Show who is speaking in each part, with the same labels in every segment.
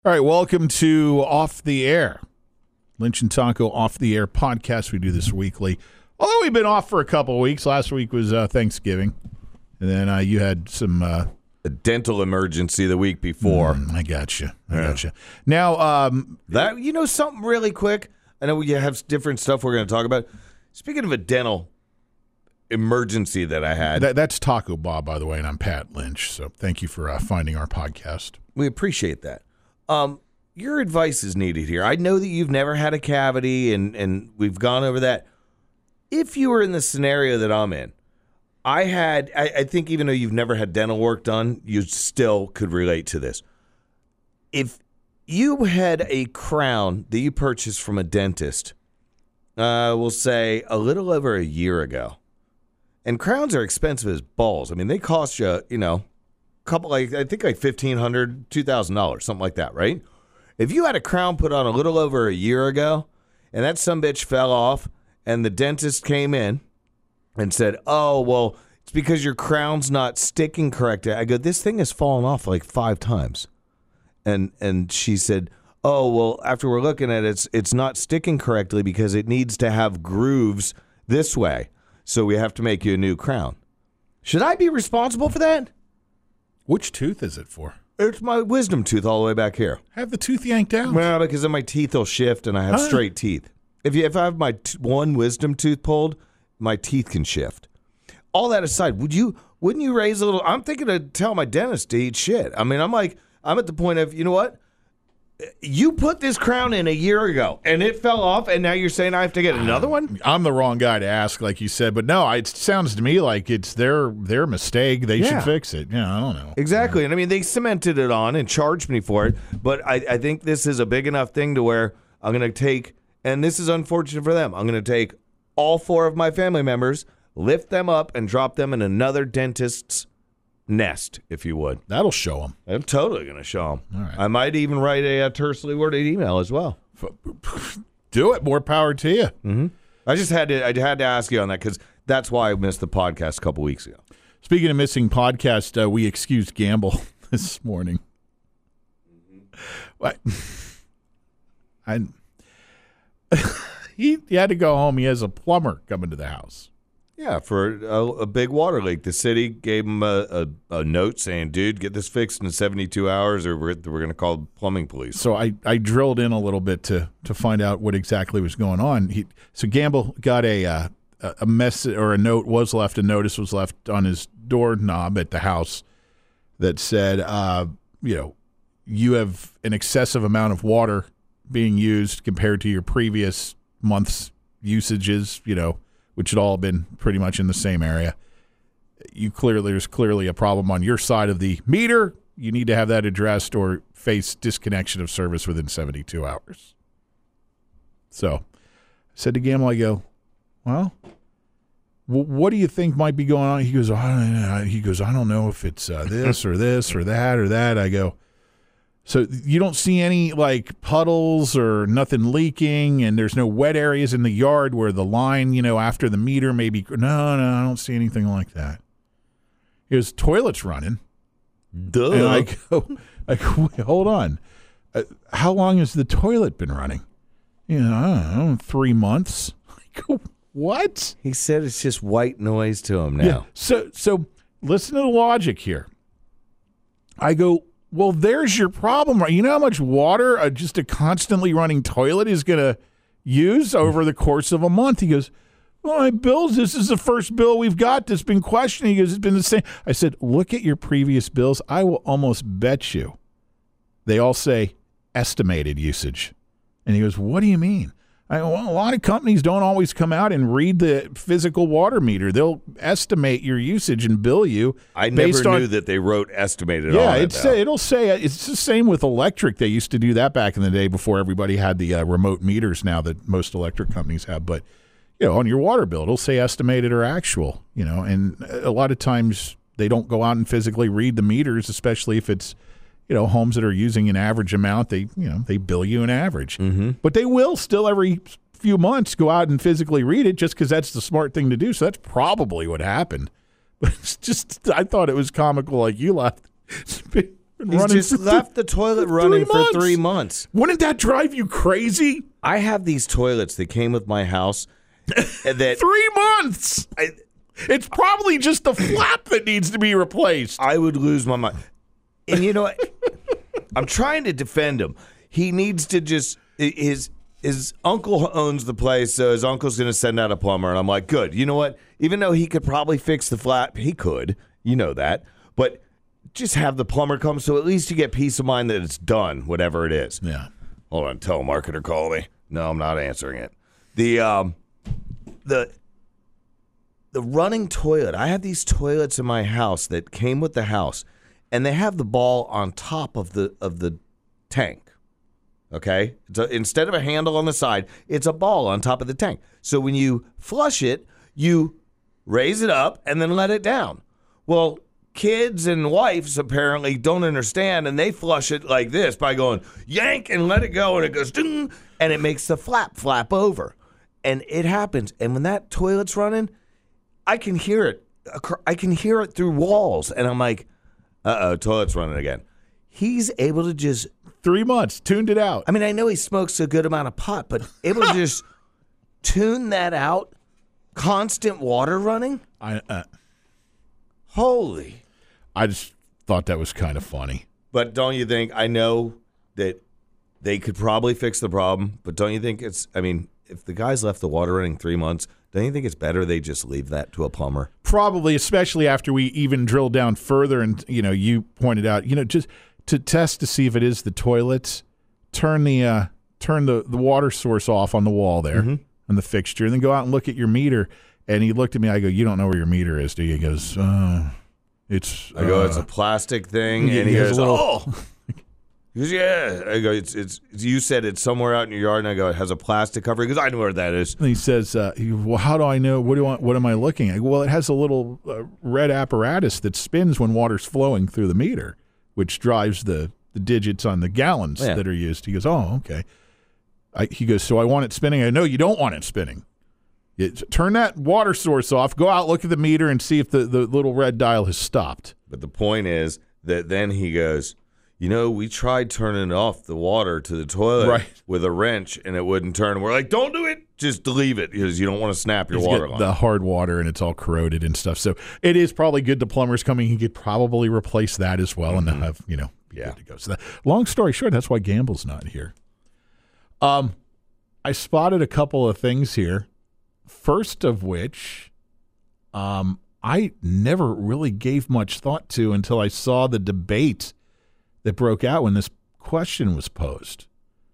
Speaker 1: All right, welcome to Off the Air, Lynch and Taco Off the Air podcast. We do this weekly. Although we've been off for a couple of weeks. Last week was Thanksgiving, and then you had some
Speaker 2: a dental emergency the week before.
Speaker 1: I gotcha. Now,
Speaker 2: that something really quick. I know we have different stuff we're going to talk about. Speaking of a dental emergency that I had,
Speaker 1: that's Taco Bob, by the way, and I'm Pat Lynch. So thank you for finding our podcast.
Speaker 2: We appreciate that. Your advice is needed here. I know that you've never had a cavity, and we've gone over that. If you were in the scenario that I'm in, I think even though you've never had dental work done, you still could relate to this. If you had a crown that you purchased from a dentist, we'll say a little over a year ago, and crowns are expensive as balls. I mean, they cost you, couple, I think like $1,500, $2,000, something like that, right? If you had a crown put on a little over a year ago, and that sumbitch fell off, and the dentist came in and said, "Oh, well, it's because your crown's not sticking correctly." I go, "This thing has fallen off like 5 times," and she said, "Oh, well, after we're looking at it, it's not sticking correctly because it needs to have grooves this way, so we have to make you a new crown." Should I be responsible for that?
Speaker 1: Which tooth is it for?
Speaker 2: It's my wisdom tooth all the way back here.
Speaker 1: Have the tooth yanked out.
Speaker 2: Well, because then my teeth will shift and I have straight teeth. If I have my one wisdom tooth pulled, my teeth can shift. All that aside, wouldn't you raise a little? I'm thinking to tell my dentist to eat shit. I mean, I'm at the point of, you know what? You put this crown in a year ago, and it fell off, and now you're saying I have to get another one?
Speaker 1: I'm the wrong guy to ask, like you said, but no, it sounds to me like it's their mistake. They should fix it. Yeah, I don't know.
Speaker 2: Exactly. And I mean, they cemented it on and charged me for it, but I think this is a big enough thing to where I'm going to take, and this is unfortunate for them, I'm going to take all 4 of my family members, lift them up, and drop them in another dentist's nest, if you would.
Speaker 1: That'll show them.
Speaker 2: I'm totally going to show them.
Speaker 1: All right.
Speaker 2: I might even write a tersely worded email as well.
Speaker 1: Do it. More power to you.
Speaker 2: Mm-hmm. I had to ask you on that because that's why I missed the podcast a couple weeks ago. Speaking
Speaker 1: of missing podcast, we excused Gamble this morning. What? He had to go home. He has a plumber coming to the house.
Speaker 2: Yeah, for a big water leak. The city gave him a note saying, "Dude, get this fixed in 72 hours or we're going to call plumbing police."
Speaker 1: So I drilled in a little bit to find out what exactly was going on. So Gamble got a message or a notice was left on his doorknob at the house that said, you have an excessive amount of water being used compared to your previous month's usages, which had all been pretty much in the same area. There's clearly a problem on your side of the meter. You need to have that addressed or face disconnection of service within 72 hours. So I said to Gamble, I go, well, what do you think might be going on? He goes, I don't know if it's this or this or that or that. I go, so you don't see any like puddles or nothing leaking, and there's no wet areas in the yard where the line, after the meter maybe. No, I don't see anything like that. His toilet's running.
Speaker 2: Duh.
Speaker 1: And I go, wait, hold on. How long has the toilet been running? I don't know, 3 months. I go, what?
Speaker 2: He said it's just white noise to him now.
Speaker 1: Yeah. So listen to the logic here. I go, well, there's your problem, right? You know how much water just a constantly running toilet is going to use over the course of a month? He goes, well, my bills, this is the first bill we've got that's been questioning. He goes, it's been the same. I said, look at your previous bills. I will almost bet you they all say estimated usage. And he goes, what do you mean? A lot of companies don't always come out and read the physical water meter. They'll estimate your usage and bill you.
Speaker 2: I never knew that they wrote estimated on it.
Speaker 1: Yeah, it'll say it's the same with electric. They used to do that back in the day before everybody had the remote meters now that most electric companies have. But, on your water bill, it'll say estimated or actual, and a lot of times they don't go out and physically read the meters, especially if it's, homes that are using an average amount, they bill you an average.
Speaker 2: Mm-hmm.
Speaker 1: But they will still every few months go out and physically read it just because that's the smart thing to do. So that's probably what happened. But it's just, I thought it was comical like you laughed.
Speaker 2: He's just left the toilet running for 3 months.
Speaker 1: Wouldn't that drive you crazy?
Speaker 2: I have these toilets that came with my house. That
Speaker 1: 3 months. It's probably just the flap that needs to be replaced.
Speaker 2: I would lose my mind. And you know what? I'm trying to defend him. He needs to just his uncle owns the place, so his uncle's going to send out a plumber. And I'm like, good. You know what? Even though he could probably fix the flap, he could. You know that. But just have the plumber come, so at least you get peace of mind that it's done, whatever it is.
Speaker 1: Yeah.
Speaker 2: Hold on, telemarketer call me. No, I'm not answering it. The running toilet. I have these toilets in my house that came with the house, and they have the ball on top of the tank. Okay? Instead of a handle on the side, it's a ball on top of the tank. So when you flush it, you raise it up and then let it down. Well, kids and wives apparently don't understand, and they flush it like this by going yank and let it go, and it goes ding, and it makes the flap over. And it happens. And when that toilet's running, I can hear it. I can hear it through walls. And I'm like, toilet's running again. He's able to just
Speaker 1: 3 months, tuned it out.
Speaker 2: I mean, I know he smokes a good amount of pot, but able to just tune that out, constant water running. Holy.
Speaker 1: I just thought that was kind of funny.
Speaker 2: But don't you think, I know that they could probably fix the problem, but don't you think if the guy's left the water running 3 months, don't you think it's better they just leave that to a plumber?
Speaker 1: Probably, especially after we even drilled down further and, you pointed out, just to test to see if it is the toilets, turn the water source off on the wall there on the fixture, and then go out and look at your meter. And he looked at me. I go, you don't know where your meter is, do you? He goes, it's.
Speaker 2: I go, it's a plastic thing, and he goes, oh. He goes, yeah. I go, it's. You said it's somewhere out in your yard, and I go, it has a plastic cover. He goes, I know where that is.
Speaker 1: And he says, well, how do I know? What am I looking at? I go, well, it has a little red apparatus that spins when water's flowing through the meter, which drives the digits on the gallons that are used. He goes, oh, okay. He goes, so I want it spinning. I know you don't want it spinning. Turn that water source off. Go out, look at the meter, and see if the little red dial has stopped.
Speaker 2: But the point is that then he goes, we tried turning off the water to the toilet with a wrench, and it wouldn't turn. We're like, don't do it. Just leave it because you don't want to snap your water line.
Speaker 1: The hard water, and it's all corroded and stuff. So it is probably good. The plumber's coming. He could probably replace that as well and have, be good to go. So long story short, that's why Gamble's not here. I spotted a couple of things here. First of which, I never really gave much thought to until I saw the debate that broke out when this question was posed.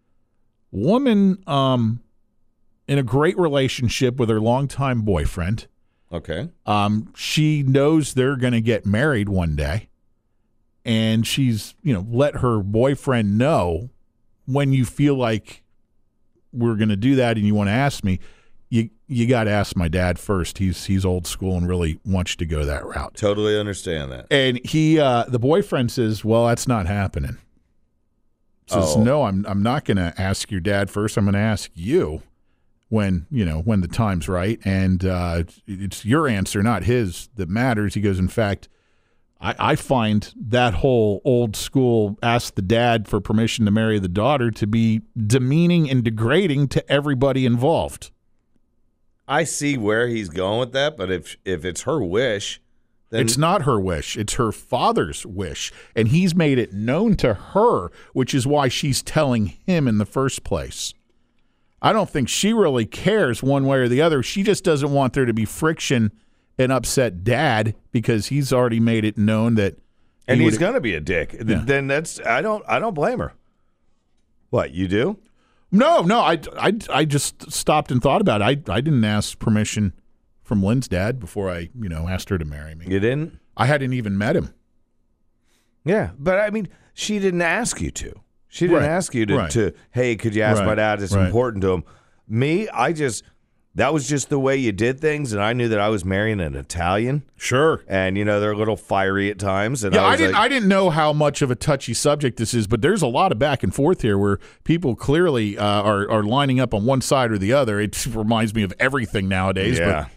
Speaker 1: Woman in a great relationship with her longtime boyfriend.
Speaker 2: Okay.
Speaker 1: She knows they're going to get married one day, and she's, let her boyfriend know, when you feel like we're going to do that and you want to ask me, you got to ask my dad first. He's old school and really wants you to go that route.
Speaker 2: Totally understand that.
Speaker 1: And the boyfriend says, well, that's not happening. Says, no, I'm not going to ask your dad first. I'm going to ask you when the time's right. And it's your answer, not his, that matters. He goes, in fact, I find that whole old school ask the dad for permission to marry the daughter to be demeaning and degrading to everybody involved.
Speaker 2: I see where he's going with that, but if it's her wish, then
Speaker 1: it's not her wish. It's her father's wish, and he's made it known to her, which is why she's telling him in the first place. I don't think she really cares one way or the other. She just doesn't want there to be friction and upset dad because he's already made it known that
Speaker 2: he's going to be a dick. Yeah. Then I don't blame her. What, you do?
Speaker 1: No, I just stopped and thought about it. I didn't ask permission from Lynn's dad before I, asked her to marry me.
Speaker 2: You didn't?
Speaker 1: I hadn't even met him.
Speaker 2: Yeah, but I mean, she didn't ask you to. She didn't ask you to, hey, could you ask my dad? It's important to him. Me, that was just the way you did things, and I knew that I was marrying an Italian.
Speaker 1: Sure.
Speaker 2: And, they're a little fiery at times. And
Speaker 1: I didn't know how much of a touchy subject this is, but there's a lot of back and forth here where people clearly are lining up on one side or the other. It reminds me of everything nowadays.
Speaker 2: Yeah.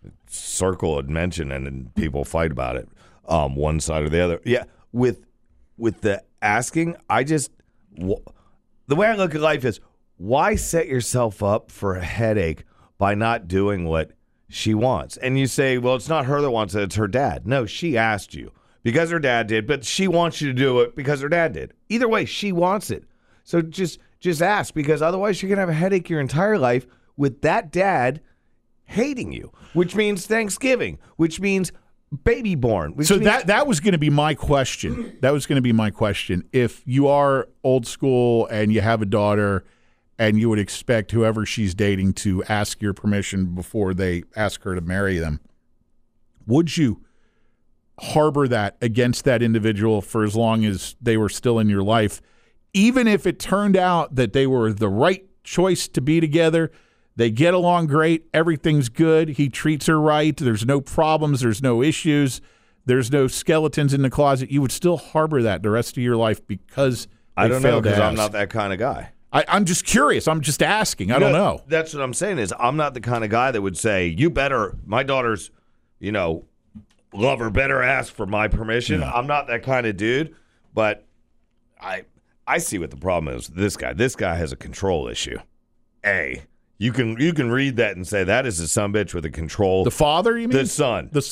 Speaker 2: Circle and mention, and then people fight about it, one side or the other. Yeah, with with the asking, the way I look at life is, why set yourself up for a headache by not doing what she wants? And you say, well, it's not her that wants it, it's her dad. No, she asked you because her dad did, but she wants you to do it because her dad did. Either way, she wants it. So just ask, because otherwise you're going to have a headache your entire life with that dad hating you, which means Thanksgiving, which means baby born.
Speaker 1: So that was going to be my question. That was going to be my question. If you are old school and you have a daughter and you would expect whoever she's dating to ask your permission before they ask her to marry them, would you harbor that against that individual for as long as they were still in your life, even if it turned out that they were the right choice to be together? They get along great. Everything's good. He treats her right. There's no problems. There's no issues. There's no skeletons in the closet. You would still harbor that the rest of your life because
Speaker 2: I don't know, because I'm not that kind of guy.
Speaker 1: I'm just curious. I'm just asking. I don't know.
Speaker 2: That's what I'm saying is I'm not the kind of guy that would say, you better, my daughter's, lover better ask for my permission. No. I'm not that kind of dude, but I see what the problem is with this guy. This guy has a control issue. You can read that and say that is a sumbitch with a control.
Speaker 1: The father, you mean?
Speaker 2: The son.
Speaker 1: The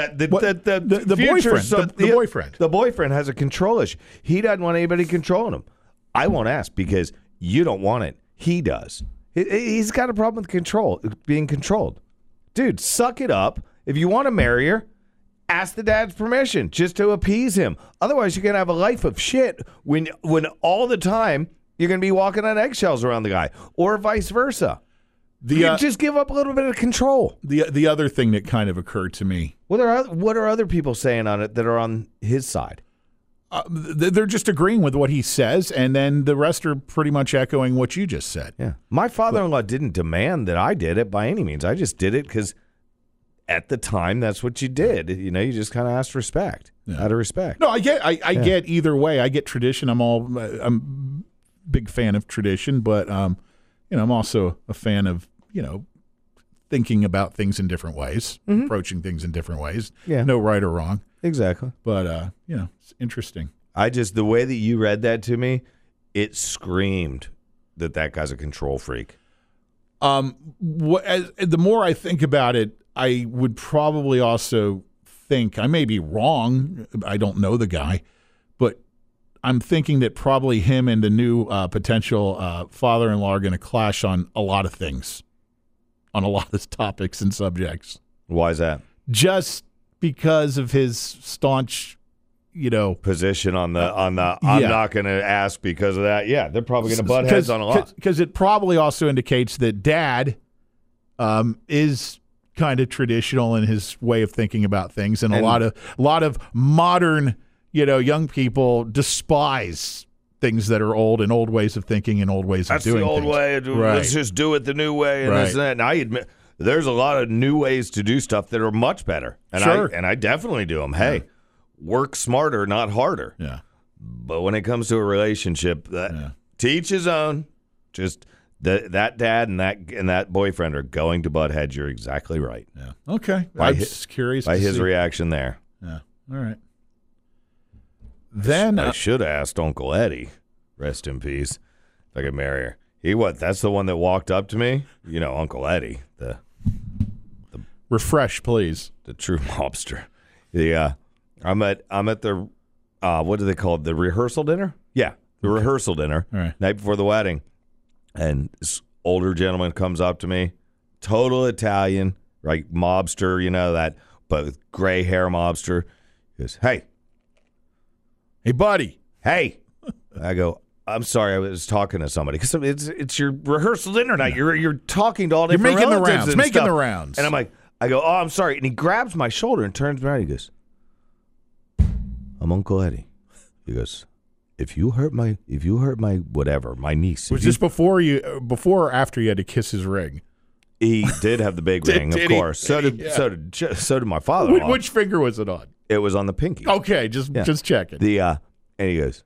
Speaker 2: future
Speaker 1: boyfriend.
Speaker 2: Son,
Speaker 1: the boyfriend.
Speaker 2: The boyfriend has a control issue. He doesn't want anybody controlling him. I won't ask because you don't want it. He does. He's got a problem with being controlled. Dude, suck it up. If you want to marry her, ask the dad's permission just to appease him. Otherwise, you're going to have a life of shit when all the time you're going to be walking on eggshells around the guy, or vice versa. You just give up a little bit of control.
Speaker 1: The other thing that kind of occurred to me.
Speaker 2: What are other people saying on it that are on his side?
Speaker 1: They're just agreeing with what he says, and then the rest are pretty much echoing what you just said.
Speaker 2: Yeah, my father-in-law didn't demand that I did it by any means. I just did it because at the time that's what you did. You just kind of asked respect, out of respect.
Speaker 1: No, I get either way. I get tradition. I'm a big fan of tradition, but I'm also a fan of thinking about things in different ways, approaching things in different ways.
Speaker 2: Yeah,
Speaker 1: no right or wrong.
Speaker 2: Exactly.
Speaker 1: But it's interesting.
Speaker 2: The way that you read that to me, it screamed that guy's a control freak.
Speaker 1: The more I think about it, I would probably also think, I may be wrong, I don't know the guy, but I'm thinking that probably him and the new potential father-in-law are going to clash on a lot of things, on a lot of topics and subjects.
Speaker 2: Why is that?
Speaker 1: Just because of his staunch,
Speaker 2: position on the I'm not going to ask because of that. Yeah, they're probably going to butt heads on a lot.
Speaker 1: Because it probably also indicates that dad is kind of traditional in his way of thinking about things, and a lot of modern young people despise things that are old and old ways of thinking and old ways of doing things.
Speaker 2: That's the old way.
Speaker 1: Right.
Speaker 2: Let's just do it the new way. And this and that. And I admit there's a lot of new ways to do stuff that are much better. And
Speaker 1: sure.
Speaker 2: I definitely do them. Hey, work smarter, not harder.
Speaker 1: Yeah.
Speaker 2: But when it comes to a relationship, to each his own. Just that dad and that boyfriend are going to butt heads. You're exactly right.
Speaker 1: Yeah. Okay. I'm just curious
Speaker 2: by his reaction there.
Speaker 1: Yeah. All right. Then
Speaker 2: I should have asked Uncle Eddie, rest in peace, if I could marry her. That's the one that walked up to me? Uncle Eddie, the
Speaker 1: refresh, please.
Speaker 2: The true mobster. I'm at the what do they call it? The rehearsal dinner? Yeah, the rehearsal dinner.
Speaker 1: All right.
Speaker 2: Night before the wedding. And this older gentleman comes up to me, total Italian, right? Mobster, that, but with gray hair mobster. He goes, Hey, buddy. Hey. I go, I'm sorry, I was talking to somebody. Because it's your rehearsal dinner night. You're talking to all different relatives.
Speaker 1: You're making the rounds.
Speaker 2: And I go, oh, I'm sorry. And he grabs my shoulder and turns me around. He goes, I'm Uncle Eddie. He goes, If you hurt my whatever, my niece.
Speaker 1: Was this before or after you had to kiss his ring?
Speaker 2: He did have the big ring, of course. So did my father.
Speaker 1: Which finger was it on?
Speaker 2: It was on the pinky.
Speaker 1: Okay, just checking.
Speaker 2: And he goes,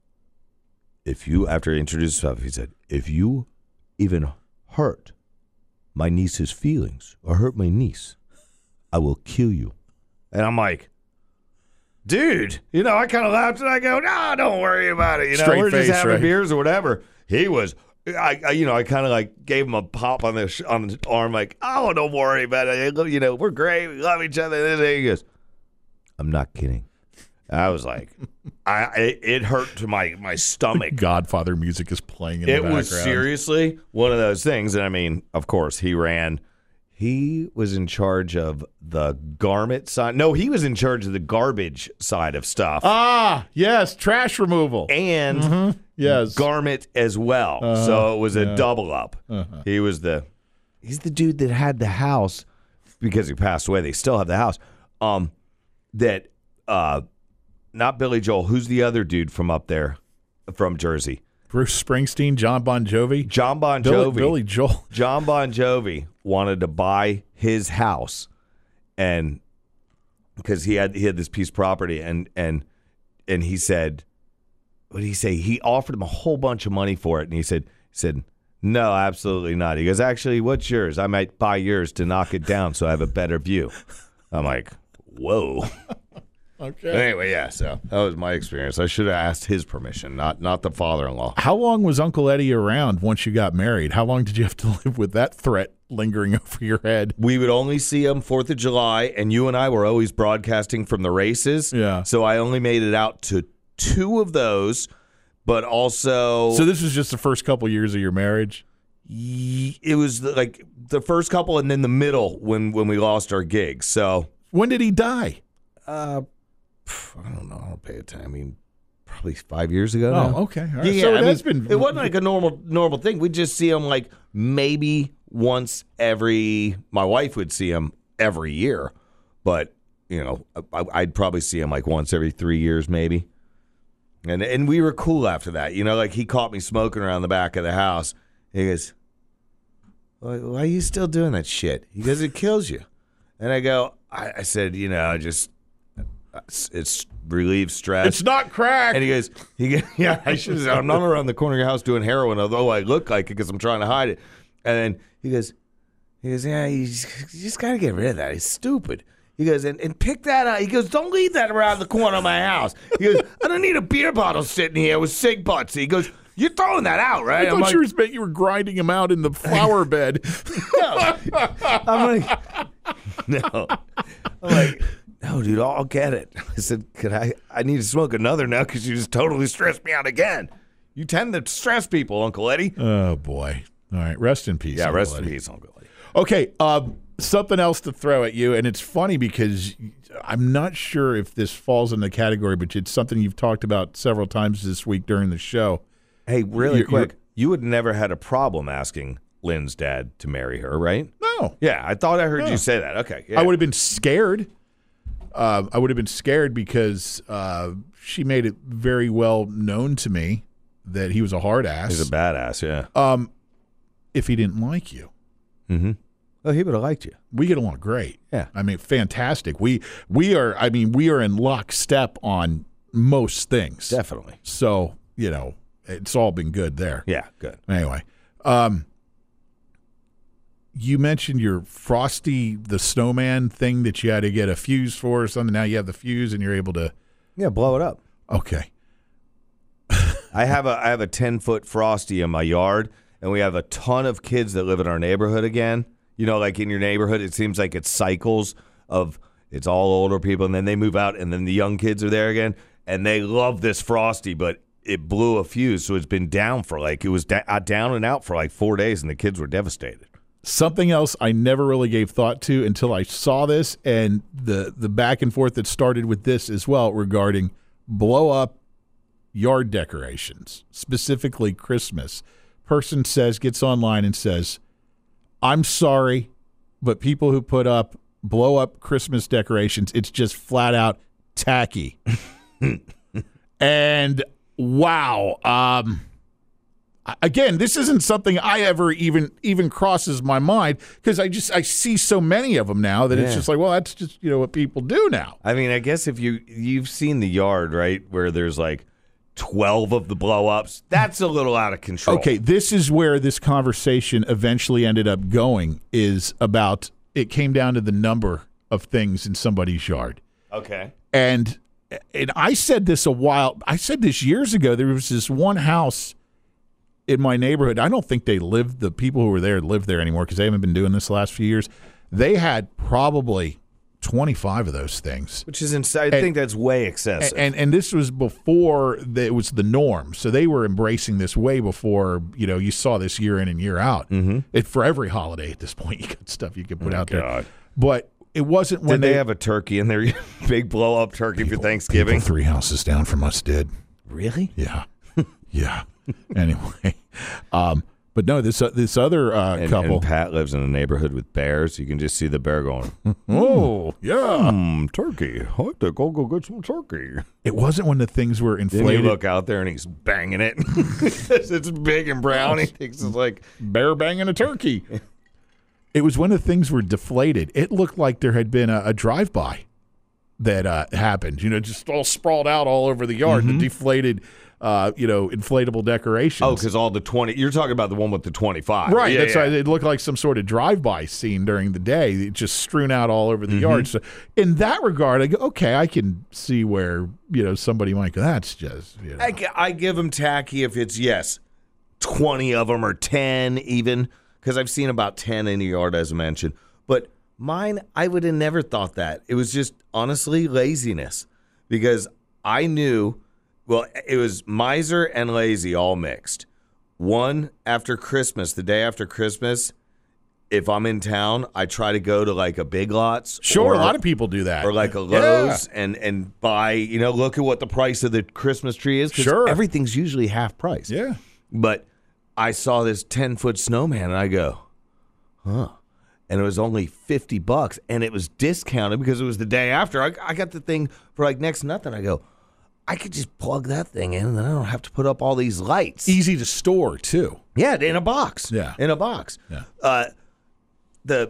Speaker 2: after he introduced himself, he said, if you even hurt my niece's feelings or hurt my niece, I will kill you. And I'm like, dude, I kind of laughed and I go, no, don't worry about it.
Speaker 1: Straight
Speaker 2: We're
Speaker 1: face,
Speaker 2: just having
Speaker 1: right?
Speaker 2: beers or whatever. He was, I kind of like gave him a pop on the arm, like, oh, don't worry about it. We're great. We love each other. And he goes, I'm not kidding. I was like, it hurt to my stomach.
Speaker 1: Godfather music is playing in the background.
Speaker 2: It was seriously one of those things. And I mean, of course, he was in charge of the garment side. No, he was in charge of the garbage side of stuff.
Speaker 1: Ah, yes, trash removal.
Speaker 2: And
Speaker 1: yes,
Speaker 2: garment as well. So it was a double up. He's the dude that had the house, because he passed away. They still have the house. Not Billy Joel. Who's the other dude from up there, from Jersey?
Speaker 1: Bruce Springsteen, John Bon Jovi.
Speaker 2: John Bon Jovi.
Speaker 1: Billy Joel.
Speaker 2: John Bon Jovi wanted to buy his house, and because he had this piece of property, and he said, what did he say? He offered him a whole bunch of money for it, and he said, no, absolutely not. He goes, actually, what's yours? I might buy yours to knock it down so I have a better view. I'm like, whoa.
Speaker 1: Okay.
Speaker 2: Anyway, yeah, so that was my experience. I should have asked his permission, not the father-in-law.
Speaker 1: How long was Uncle Eddie around once you got married? How long did you have to live with that threat lingering over your head?
Speaker 2: We would only see him 4th of July, and you and I were always broadcasting from the races.
Speaker 1: Yeah.
Speaker 2: So I only made it out to 2 of those, but also...
Speaker 1: So this was just the first couple years of your marriage?
Speaker 2: It was like the first couple and then the middle when we lost our gigs. So
Speaker 1: when did he die?
Speaker 2: I don't know. I don't pay attention. I mean, probably 5 years ago now.
Speaker 1: Oh, okay. All right.
Speaker 2: Yeah,
Speaker 1: So
Speaker 2: I
Speaker 1: that's
Speaker 2: mean,
Speaker 1: been...
Speaker 2: it wasn't like a normal thing. We'd just see him like maybe once every... My wife would see him every year, but, I'd probably see him like once every 3 years maybe. And we were cool after that. Like he caught me smoking around the back of the house. He goes, why are you still doing that shit? He goes, it kills you. And I go, I said, just... It's relieves stress.
Speaker 1: It's not crack.
Speaker 2: And he goes, yeah, I should have said, I'm not around the corner of your house doing heroin, although I look like it because I'm trying to hide it. And then he goes, yeah, you just got to get rid of that. It's stupid. He goes, and pick that up. He goes, don't leave that around the corner of my house. He goes, I don't need a beer bottle sitting here with cig butts. He goes, you're throwing that out, right?
Speaker 1: I thought you were grinding him out in the flower bed.
Speaker 2: No. I'm like, no. I'm like, no, dude, I'll get it. I said, I need to smoke another now because you just totally stressed me out again. You tend to stress people, Uncle Eddie.
Speaker 1: Oh, boy. All right. Rest in peace.
Speaker 2: Yeah,
Speaker 1: Uncle
Speaker 2: rest
Speaker 1: Eddie.
Speaker 2: in peace, Uncle Eddie.
Speaker 1: Okay. Something else to throw at you, and it's funny because I'm not sure if this falls in the category, but it's something you've talked about several times this week during the show.
Speaker 2: Hey, really quick, you would never had a problem asking Lynn's dad to marry her, right?
Speaker 1: No.
Speaker 2: Yeah, I thought I heard you say that. Okay. Yeah.
Speaker 1: I would have been scared. I would have been scared because she made it very well known to me that he was a hard ass.
Speaker 2: He's a badass, yeah.
Speaker 1: If he didn't like you.
Speaker 2: Mm-hmm. Well, he would have liked you.
Speaker 1: We get along great.
Speaker 2: Yeah.
Speaker 1: I mean, fantastic. We are in lockstep on most things.
Speaker 2: Definitely.
Speaker 1: So, it's all been good there.
Speaker 2: Yeah, good.
Speaker 1: Anyway, you mentioned your Frosty the Snowman thing that you had to get a fuse for or something. Now you have the fuse and you're able to...
Speaker 2: Yeah, blow it up.
Speaker 1: Okay.
Speaker 2: I have a 10-foot Frosty in my yard, and we have a ton of kids that live in our neighborhood again. Like in your neighborhood, it seems like it's cycles of it's all older people, and then they move out, and then the young kids are there again, and they love this Frosty, but it blew a fuse, so it's been down for it was down and out for 4 days, and the kids were devastated.
Speaker 1: Something else I never really gave thought to until I saw this, and the back and forth that started with this as well regarding blow-up yard decorations, specifically Christmas. Person gets online and says, I'm sorry, but people who put up blow-up Christmas decorations, it's just flat out tacky. And wow, again, this isn't something I ever even crosses my mind because I see so many of them now that it's just like, well, that's just what people do now.
Speaker 2: I mean, I guess if you've seen the yard, right, where there's 12 of the blow-ups, that's a little out of control.
Speaker 1: Okay, this is where this conversation eventually ended up going, is about it came down to the number of things in somebody's yard.
Speaker 2: Okay.
Speaker 1: And and I said this years ago. There was this one house in my neighborhood. I don't think the people who were there live there anymore because they haven't been doing this the last few years. They had probably 25 of those things.
Speaker 2: Which is insane. I think that's way excessive.
Speaker 1: And this was before it was the norm. So they were embracing this way before, you saw this year in and year out. Mm-hmm. For every holiday at this point, you got stuff you could put out there. But it wasn't when
Speaker 2: they have a turkey in their big blow-up turkey for Thanksgiving?
Speaker 1: 3 houses down from us did.
Speaker 2: Really?
Speaker 1: Yeah. Yeah. Anyway. But no, this other couple.
Speaker 2: And Pat lives in a neighborhood with bears. You can just see the bear going,
Speaker 1: oh, yeah.
Speaker 2: Turkey. I like to go get some turkey.
Speaker 1: It wasn't when the things were inflated.
Speaker 2: Then you look out there and he's banging it. It's big and brown. He thinks it's like
Speaker 1: bear banging a turkey. It was when the things were deflated. It looked like there had been a drive-by that happened. Just all sprawled out all over the yard. Mm-hmm. The deflated inflatable decorations.
Speaker 2: Oh, because all the 20. You're talking about the one with the 25.
Speaker 1: Right. Yeah, that's right. It looked like some sort of drive-by scene during the day. It just strewn out all over the yard. So in that regard, I go, okay, I can see where, somebody might go, that's just,
Speaker 2: I give them tacky if it's, 20 of them or 10 even, because I've seen about 10 in the yard, as I mentioned. But mine, I would have never thought that. It was just, honestly, laziness. Because I knew... Well, it was miser and lazy all mixed. One, after Christmas, the day after Christmas, if I'm in town, I try to go to like a Big Lots.
Speaker 1: Sure, a lot of people do that.
Speaker 2: Or like a Lowe's and buy, look at what the price of the Christmas tree is.
Speaker 1: Sure.
Speaker 2: Everything's usually half price.
Speaker 1: Yeah.
Speaker 2: But I saw this 10-foot snowman and I go, huh. And it was only $50 and it was discounted because it was the day after. I got the thing for like next to nothing. I go, I could just plug that thing in, and then I don't have to put up all these lights.
Speaker 1: Easy to store, too.
Speaker 2: Yeah, in a box.
Speaker 1: Yeah.
Speaker 2: In a box.
Speaker 1: Yeah.
Speaker 2: But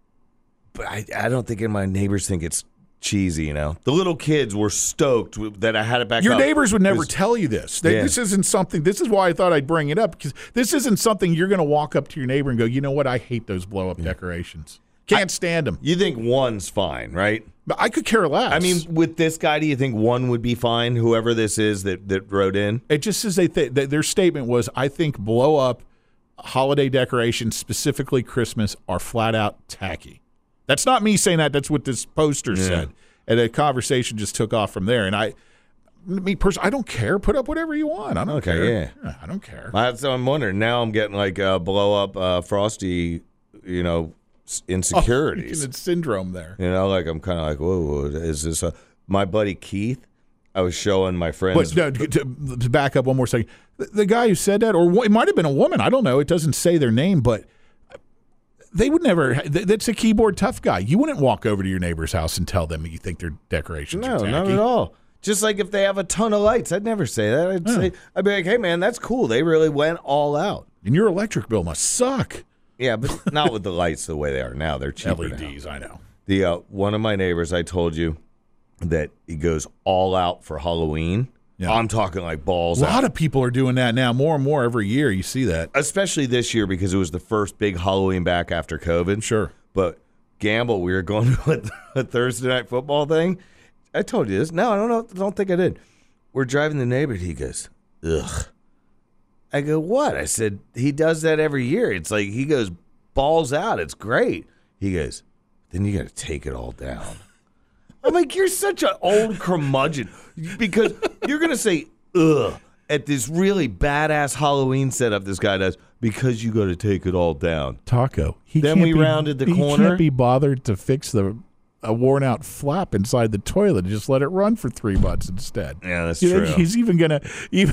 Speaker 2: I don't think my neighbors think it's cheesy, The little kids were stoked that I had it back
Speaker 1: Your
Speaker 2: up.
Speaker 1: neighbors would never tell you this. This isn't something, this is why I thought I'd bring it up, because this isn't something you're going to walk up to your neighbor and go, you know what, I hate those blow-up decorations. Can't stand them.
Speaker 2: You think one's fine, right?
Speaker 1: But I could care less.
Speaker 2: I mean, with this guy, do you think one would be fine, whoever this is that wrote in?
Speaker 1: It just says their statement was, I think blow-up holiday decorations, specifically Christmas, are flat-out tacky. That's not me saying that. That's what this poster said. And the conversation just took off from there. And me personally, I don't care. Put up whatever you want. I don't care. Yeah. I don't care.
Speaker 2: So I'm wondering. Now I'm getting like blow-up Frosty, insecurities.
Speaker 1: It's syndrome there.
Speaker 2: Like I'm kind of like, whoa, is this my buddy Keith? I was showing my friends.
Speaker 1: But no, to back up one more second, the guy who said that, or it might have been a woman, I don't know. It doesn't say their name, but they would never. That's a keyboard tough guy. You wouldn't walk over to your neighbor's house and tell them that you think their decorations are tacky.
Speaker 2: No, not at all. Just like if they have a ton of lights, I'd never say that. I'd be like, hey man, that's cool. They really went all out.
Speaker 1: And your electric bill must suck.
Speaker 2: Yeah, but not with the lights the way they are now. They're cheaper
Speaker 1: LEDs,
Speaker 2: now.
Speaker 1: I know.
Speaker 2: The one of my neighbors, I told you that he goes all out for Halloween. Yeah. I'm talking like balls out.
Speaker 1: A lot of people are doing that now, more and more every year. You see that.
Speaker 2: Especially this year because it was the first big Halloween back after COVID.
Speaker 1: Sure.
Speaker 2: But Gamble, we were going to a Thursday night football thing. I told you this. No, I don't think I did. We're driving the neighborhood. He goes, ugh. I go, what? I said, he does that every year. It's like he goes balls out. It's great. He goes, then you got to take it all down. I'm like, you're such an old curmudgeon because you're going to say, ugh, at this really badass Halloween setup this guy does because you got to take it all down.
Speaker 1: Taco.
Speaker 2: Rounded the corner.
Speaker 1: He can't be bothered to fix a worn-out flap inside the toilet. Just let it run for $3 instead.
Speaker 2: Yeah, that's true.
Speaker 1: He's even gonna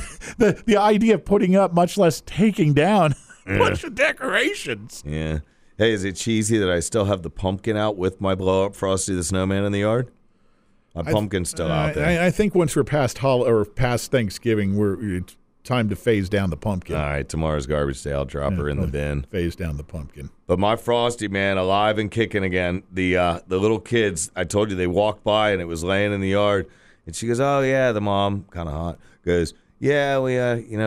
Speaker 1: the idea of putting up, much less taking down, a bunch of decorations.
Speaker 2: Yeah. Hey, is it cheesy that I still have the pumpkin out with my blow-up Frosty the Snowman in the yard? My pumpkin's still out there.
Speaker 1: I think once we're past past Thanksgiving, it's time to phase down the pumpkin.
Speaker 2: All right, tomorrow's garbage day. I'll drop her in the bin.
Speaker 1: Phase down the pumpkin.
Speaker 2: But my Frosty, man, alive and kicking again. The little kids, I told you, they walked by and it was laying in the yard. And she goes, oh, yeah, the mom, kind of hot, goes, yeah, we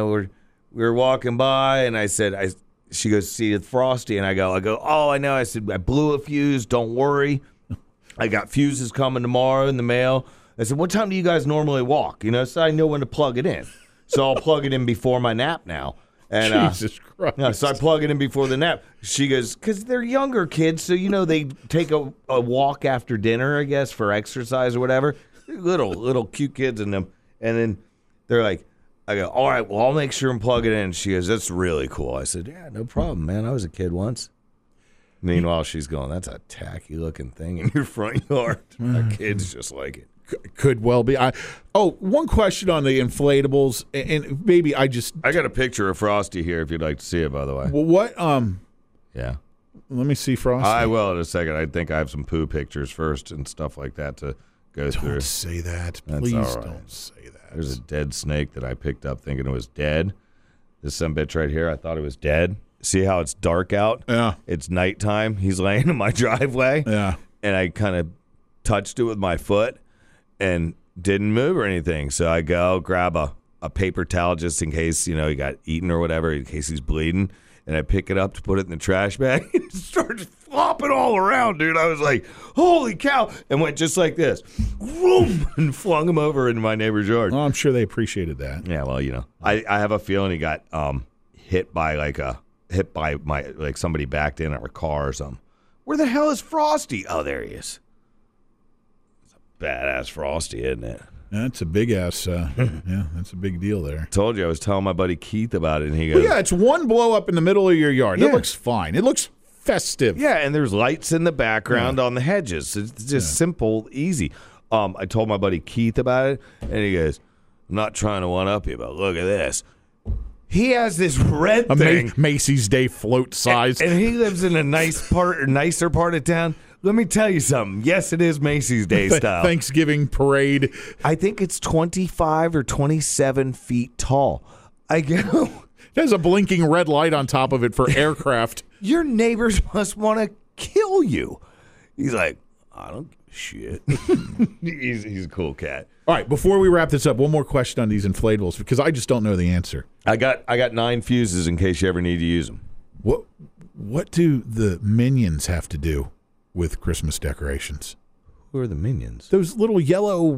Speaker 2: were walking by. And I said, she goes, see the Frosty. And I go, oh, I know. I said, I blew a fuse. Don't worry. I got fuses coming tomorrow in the mail. I said, what time do you guys normally walk? So I know when to plug it in. So I'll plug it in before my nap now. And,
Speaker 1: Jesus Christ.
Speaker 2: Yeah, so I plug it in before the nap. She goes, because they're younger kids, so, they take a walk after dinner, I guess, for exercise or whatever. They're little cute kids in them. And then they're like, I go, all right, well, I'll make sure and plug it in. She goes, that's really cool. I said, yeah, no problem, man. I was a kid once. Meanwhile, she's going, that's a tacky-looking thing in your front yard. My kids just like it.
Speaker 1: Could well be. One question on the inflatables, and maybe I
Speaker 2: got a picture of Frosty here if you'd like to see it, by the way.
Speaker 1: Well, what?
Speaker 2: Yeah.
Speaker 1: Let me see Frosty.
Speaker 2: I will in a second. I think I have some poo pictures first and stuff like that to go through.
Speaker 1: Don't say that.
Speaker 2: That's
Speaker 1: Please
Speaker 2: all right.
Speaker 1: don't say that.
Speaker 2: There's a dead snake that I picked up thinking it was dead. This sumbitch right here, I thought it was dead. See how it's dark out?
Speaker 1: Yeah.
Speaker 2: It's nighttime. He's laying in my driveway.
Speaker 1: Yeah.
Speaker 2: And I kind of touched it with my foot and didn't move or anything. So I go grab a paper towel just in case, he got eaten or whatever, in case he's bleeding. And I pick it up to put it in the trash bag. It starts flopping all around, dude. I was like, holy cow. And went just like this. Vroom, and flung him over into my neighbor's yard.
Speaker 1: Well, I'm sure they appreciated that.
Speaker 2: Yeah, well, I have a feeling he got hit by somebody backed in our car or something. Where the hell is Frosty? Oh, there he is. It's a badass Frosty, isn't it?
Speaker 1: That's a big ass. Yeah, that's a big deal there.
Speaker 2: Told you, I was telling my buddy Keith about it, and he goes,
Speaker 1: Well, yeah, it's one blow up in the middle of your yard.
Speaker 2: Yeah.
Speaker 1: It looks fine. It looks festive.
Speaker 2: yeah, and there's lights in the background on the hedges. It's just simple, easy. I told my buddy Keith about it, and he goes, I'm not trying to one-up you, but look at this. He has this red thing.
Speaker 1: Macy's Day float size.
Speaker 2: And he lives in a nicer part of town. Let me tell you something. Yes, it is Macy's Day style.
Speaker 1: Thanksgiving parade.
Speaker 2: I think it's 25 or 27 feet tall. I go,
Speaker 1: It has a blinking red light on top of it for aircraft.
Speaker 2: your neighbors must want to kill you. He's like, I don't give a shit. he's a cool cat.
Speaker 1: All right, before we wrap this up, one more question on these inflatables because I just don't know the answer.
Speaker 2: I got 9 fuses in case you ever need to use them.
Speaker 1: What do the Minions have to do with Christmas decorations?
Speaker 2: Who are the Minions?
Speaker 1: Those little yellow.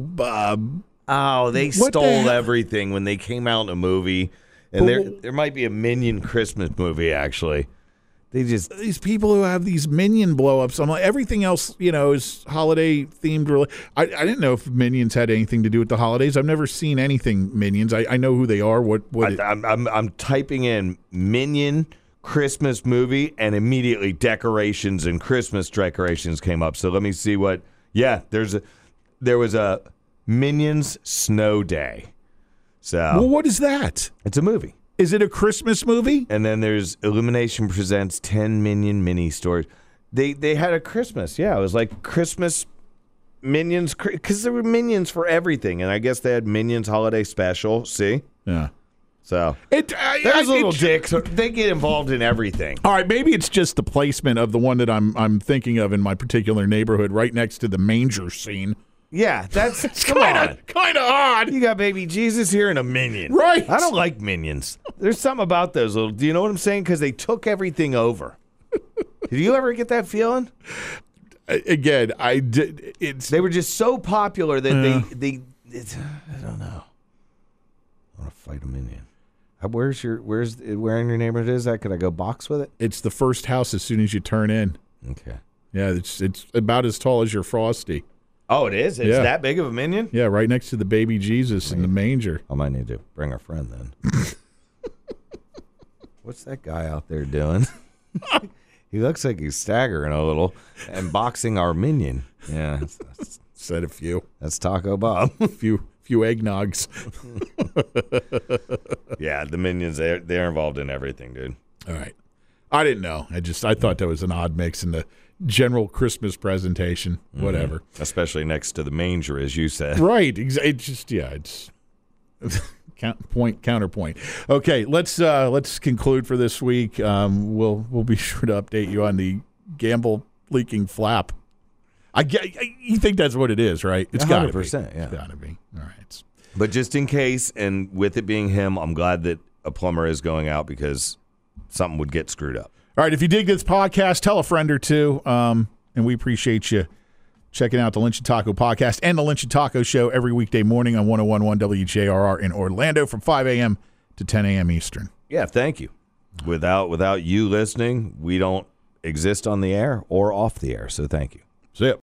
Speaker 2: They
Speaker 1: What the
Speaker 2: stole
Speaker 1: hell?
Speaker 2: everything when they came out in a movie. And there might be a Minion Christmas movie, actually.
Speaker 1: These people who have these Minion blow-ups, I'm like, everything else, is holiday themed. I didn't know if Minions had anything to do with the holidays. I've never seen anything Minions. I know who they are.
Speaker 2: I'm typing in Minion Christmas movie, and immediately decorations and Christmas decorations came up. So let me see what. Yeah, there was a Minions Snow Day. So
Speaker 1: Well, what is that?
Speaker 2: it's a movie.
Speaker 1: Is it a Christmas movie?
Speaker 2: And then there's Illumination Presents 10 Minion mini stories. They had a Christmas. Yeah, it was like Christmas Minions, because there were Minions for everything. And I guess they had Minions Holiday Special. See?
Speaker 1: Yeah.
Speaker 2: So there's little dicks. They get involved in everything.
Speaker 1: All right, maybe it's just the placement of the one that I'm thinking of in my particular neighborhood, right next to the manger scene.
Speaker 2: Yeah, that's
Speaker 1: Kind of odd.
Speaker 2: You got baby Jesus here and a minion.
Speaker 1: Right.
Speaker 2: I don't like minions. There's something about those little. Do you know what I'm saying? Because they took everything over. Did you ever get that feeling?
Speaker 1: Again, I did.
Speaker 2: They were just so popular that I don't know. I want to fight a minion. Where in your neighborhood is that? Could I go box with it?
Speaker 1: It's the first house as soon as you turn in.
Speaker 2: Okay.
Speaker 1: Yeah, it's about as tall as your Frosty.
Speaker 2: Oh, it is? It's that big of a minion?
Speaker 1: Yeah, right next to the baby Jesus in the manger.
Speaker 2: I might need to bring a friend then. What's that guy out there doing? He looks like he's staggering a little and boxing our minion. Yeah.
Speaker 1: Said a few.
Speaker 2: That's Taco Bob.
Speaker 1: few eggnogs.
Speaker 2: Yeah, the minions, they're involved in everything, dude.
Speaker 1: All right. I didn't know. I thought that was an odd mix in the general Christmas presentation. Whatever.
Speaker 2: Mm-hmm. Especially next to the manger, as you said.
Speaker 1: Right. It's counterpoint. Okay, let's conclude for this week. We'll be sure to update you on the Gamble leaking flap. You think that's what it is, right? It's got to be.
Speaker 2: 100%, yeah.
Speaker 1: It's got to be. All right.
Speaker 2: But just in case, and with it being him, I'm glad that a plumber is going out because something would get screwed up.
Speaker 1: All right, if you dig this podcast, tell a friend or two, and we appreciate you checking out the Lynch and Taco podcast and the Lynch and Taco show every weekday morning on 101.1 WJRR in Orlando from 5 a.m. to 10 a.m. Eastern.
Speaker 2: Yeah, thank you. Without you listening, we don't exist on the air or off the air, so thank you.
Speaker 1: See ya.